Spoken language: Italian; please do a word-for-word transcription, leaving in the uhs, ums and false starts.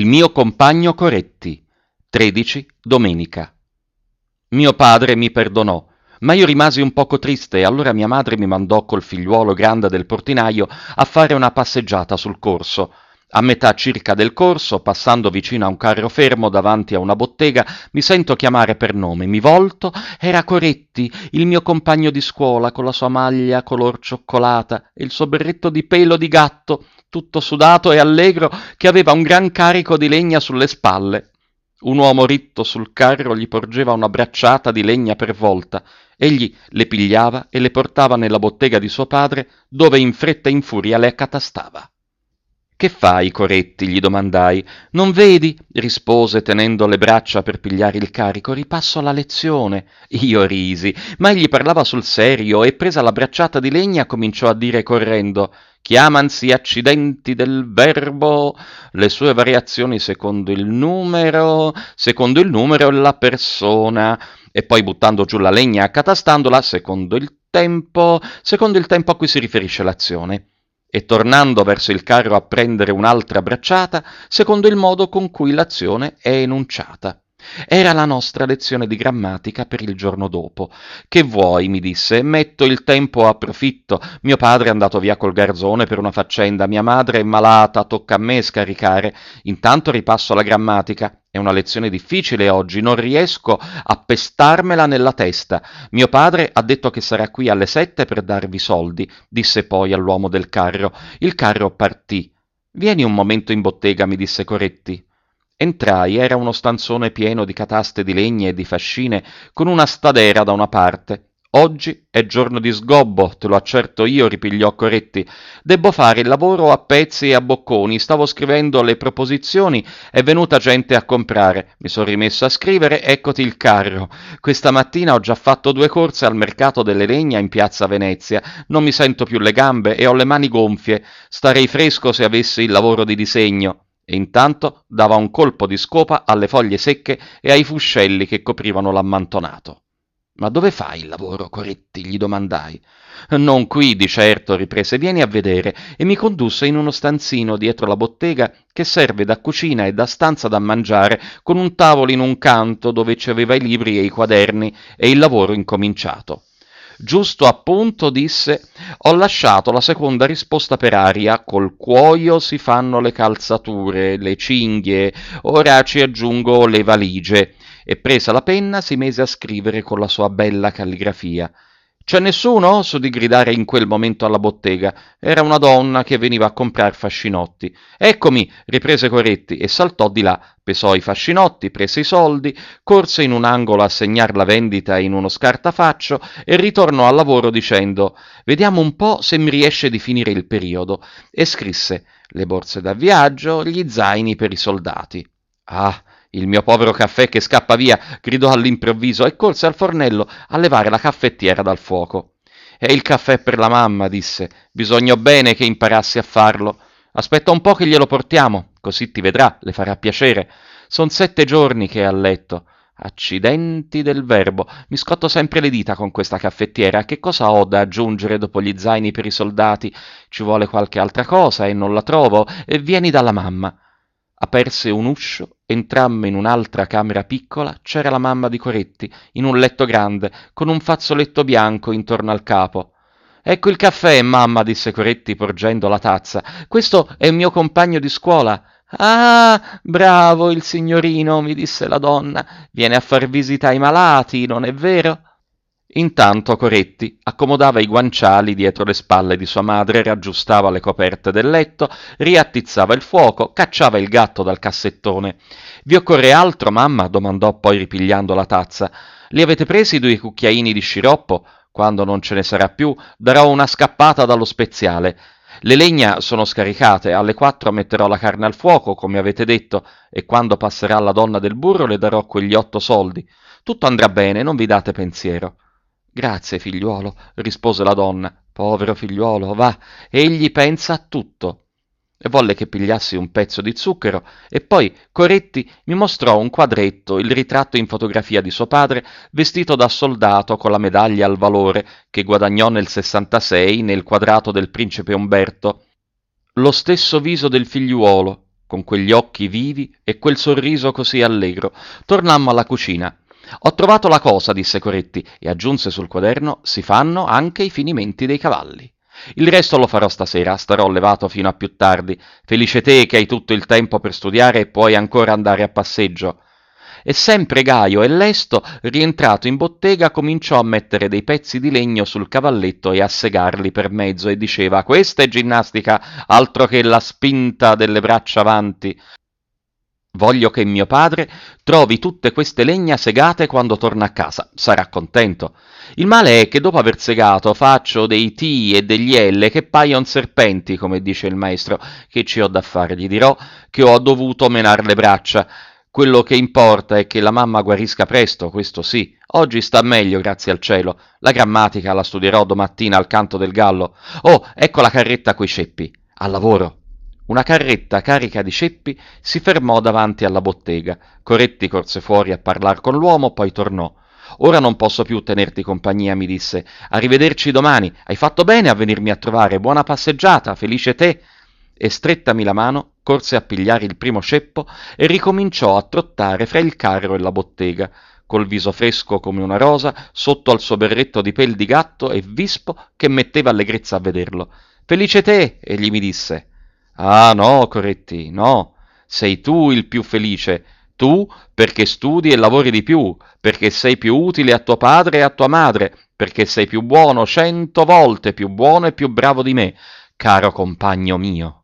mio compagno Coretti. tredici domenica. Mio padre mi perdonò, ma io rimasi un poco triste e allora mia madre mi mandò col figliuolo grande del portinaio a fare una passeggiata sul corso. A metà circa del corso, passando vicino a un carro fermo davanti a una bottega, mi sento chiamare per nome. Mi volto, era Coretti, il mio compagno di scuola, con la sua maglia color cioccolata e il suo berretto di pelo di gatto, tutto sudato e allegro, che aveva un gran carico di legna sulle spalle. Un uomo ritto sul carro gli porgeva una bracciata di legna per volta. Egli le pigliava e le portava nella bottega di suo padre, dove in fretta e in furia le accatastava. «Che fai, Coretti?» gli domandai. «Non vedi?» rispose tenendo le braccia per pigliare il carico. «Ripasso la lezione». Io risi, ma egli parlava sul serio e presa la bracciata di legna cominciò a dire correndo: «Chiamansi accidenti del verbo, le sue variazioni secondo il numero, secondo il numero e la persona», e poi buttando giù la legna e accatastandola, secondo il tempo, secondo il tempo a cui si riferisce l'azione. E tornando verso il carro a prendere un'altra bracciata, secondo il modo con cui l'azione è enunciata. Era la nostra lezione di grammatica per il giorno dopo. «Che vuoi?» mi disse. «Metto il tempo a profitto. Mio padre è andato via col garzone per una faccenda, mia madre è malata, tocca a me scaricare. Intanto ripasso la grammatica. È una lezione difficile oggi, non riesco a pestarmela nella testa. Mio padre ha detto che sarà qui alle sette per darvi soldi», disse poi all'uomo del carro. Il carro partì. «Vieni un momento in bottega», mi disse Coretti. Entrai, era uno stanzone pieno di cataste di legna e di fascine, con una stadera da una parte. «Oggi è giorno di sgobbo, te lo accerto io», ripigliò Coretti. «Debbo fare il lavoro a pezzi e a bocconi, stavo scrivendo le proposizioni, è venuta gente a comprare, mi sono rimesso a scrivere, eccoti il carro. Questa mattina ho già fatto due corse al mercato delle legna in piazza Venezia, non mi sento più le gambe e ho le mani gonfie, starei fresco se avessi il lavoro di disegno». E intanto dava un colpo di scopa alle foglie secche e ai fuscelli che coprivano l'ammantonato. «Ma dove fai il lavoro, Coretti?» gli domandai. «Non qui, di certo», riprese. «Vieni a vedere», e mi condusse in uno stanzino dietro la bottega che serve da cucina e da stanza da mangiare, con un tavolo in un canto dove ci aveva i libri e i quaderni e il lavoro incominciato. «Giusto appunto», disse, «ho lasciato la seconda risposta per aria, col cuoio si fanno le calzature, le cinghie, ora ci aggiungo le valigie», e presa la penna si mise a scrivere con la sua bella calligrafia. «C'è nessuno?» s'udì gridare in quel momento alla bottega. Era una donna che veniva a comprar fascinotti. «Eccomi», riprese Coretti e saltò di là, pesò i fascinotti, prese i soldi, corse in un angolo a segnar la vendita in uno scartafaccio e ritornò al lavoro dicendo: «Vediamo un po' se mi riesce di finire il periodo», e scrisse: «le borse da viaggio, gli zaini per i soldati». «Ah, il mio povero caffè che scappa via!» gridò all'improvviso e corse al fornello a levare la caffettiera dal fuoco. «È il caffè per la mamma», disse. «Bisogna bene che imparassi a farlo. Aspetta un po' che glielo portiamo, così ti vedrà, le farà piacere. Son sette giorni che è a letto. Accidenti del verbo, mi scotto sempre le dita con questa caffettiera. Che cosa ho da aggiungere dopo gli zaini per i soldati? Ci vuole qualche altra cosa e non la trovo, e vieni dalla mamma». Aperse un uscio, entrammo in un'altra camera piccola, c'era la mamma di Coretti, in un letto grande, con un fazzoletto bianco intorno al capo. «Ecco il caffè, mamma», disse Coretti porgendo la tazza. «Questo è il mio compagno di scuola». «Ah, bravo il signorino», mi disse la donna. «Viene a far visita ai malati, non è vero?» Intanto Coretti accomodava i guanciali dietro le spalle di sua madre, raggiustava le coperte del letto, riattizzava il fuoco, cacciava il gatto dal cassettone. «Vi occorre altro, mamma?» domandò poi ripigliando la tazza. «Li avete presi due cucchiaini di sciroppo? Quando non ce ne sarà più, darò una scappata dallo speziale. Le legna sono scaricate, alle quattro metterò la carne al fuoco, come avete detto, e quando passerà la donna del burro le darò quegli otto soldi. Tutto andrà bene, non vi date pensiero». «Grazie, figliuolo», rispose la donna. «Povero figliuolo, va, egli pensa a tutto». E volle che pigliassi un pezzo di zucchero, e poi Coretti mi mostrò un quadretto, il ritratto in fotografia di suo padre, vestito da soldato con la medaglia al valore, che guadagnò nel sessantasei nel quadrato del principe Umberto. Lo stesso viso del figliuolo, con quegli occhi vivi e quel sorriso così allegro. Tornammo alla cucina. «Ho trovato la cosa», disse Coretti, e aggiunse sul quaderno: «si fanno anche i finimenti dei cavalli. Il resto lo farò stasera, starò levato fino a più tardi. Felice te che hai tutto il tempo per studiare e puoi ancora andare a passeggio». E sempre gaio e lesto, rientrato in bottega, cominciò a mettere dei pezzi di legno sul cavalletto e a segarli per mezzo, e diceva: «Questa è ginnastica, altro che la spinta delle braccia avanti. Voglio che mio padre trovi tutte queste legna segate quando torna a casa. Sarà contento. Il male è che dopo aver segato faccio dei T e degli L che paion serpenti, come dice il maestro. Che ci ho da fare? Gli dirò che ho dovuto menar le braccia. Quello che importa è che la mamma guarisca presto, questo sì. Oggi sta meglio, grazie al cielo. La grammatica la studierò domattina al canto del gallo. Oh, ecco la carretta coi ceppi. Al lavoro». Una carretta carica di ceppi si fermò davanti alla bottega. Coretti corse fuori a parlar con l'uomo, poi tornò. «Ora non posso più tenerti compagnia», mi disse. «Arrivederci domani. Hai fatto bene a venirmi a trovare. Buona passeggiata, felice te». E strettami la mano, corse a pigliare il primo ceppo e ricominciò a trottare fra il carro e la bottega, col viso fresco come una rosa, sotto al suo berretto di pel di gatto e vispo che metteva allegrezza a vederlo. «Felice te», egli mi disse. «Ah no, Coretti, no, sei tu il più felice, tu perché studi e lavori di più, perché sei più utile a tuo padre e a tua madre, perché sei più buono, cento volte più buono e più bravo di me, caro compagno mio».